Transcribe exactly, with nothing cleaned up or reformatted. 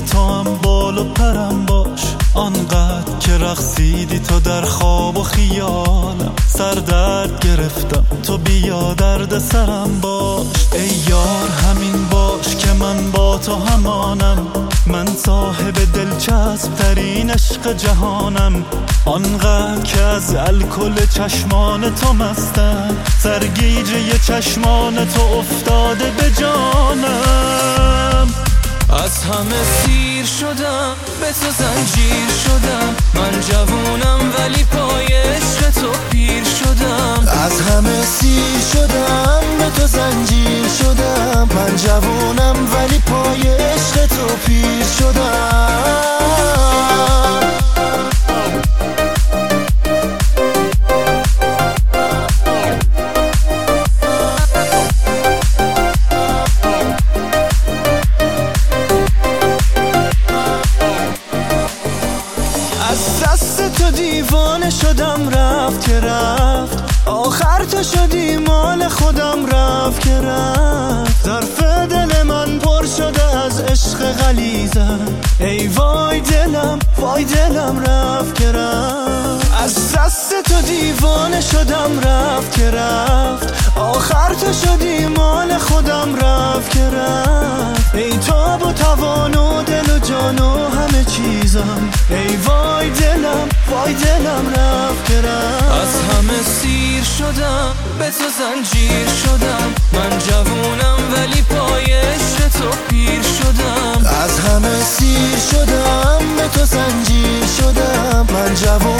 تو هم بال و پرم باش، آنقدر که رقصیدی تو در خواب و خیالم، سر درد گرفتم تو بیا درد سرم باش. ای یار همین باش که من با تو همانم، من صاحب دلچسب ترین عشق جهانم، آنقدر که از الکل چشمان تو مستم، سرگیجه چشمان تو افتاده به جانم. از همه سیر شدم به تو زنجیر شدم، من جوونم ولی پای عشق تو پیر شدم. از همه سیر شدم به تو زنجیر شدم، من جوونم ولی پای عشق تو پیر شدم. از دست تو دیوانه شدم رفت که رفت، آخر تو شدی مال خودم رفت که رفت. ظرف دل من پر شده از عشق غلیظم، ای وای دلم وای دلم رفت که رفت. از دست تو دیوانه شدم رفت که رفت، آخر تو شدی مال خودم رفت که رفت. ای تاب و توان و دل و جان و همه چیزم، ای وای دلم وای دلم رفت که رفت. از همه سیر شدم به تو زنجیر شدم، من جوونم ولی پای عشق تو پیر شدم. از همه سیر شدم به تو زنجیر شدم، من جوونم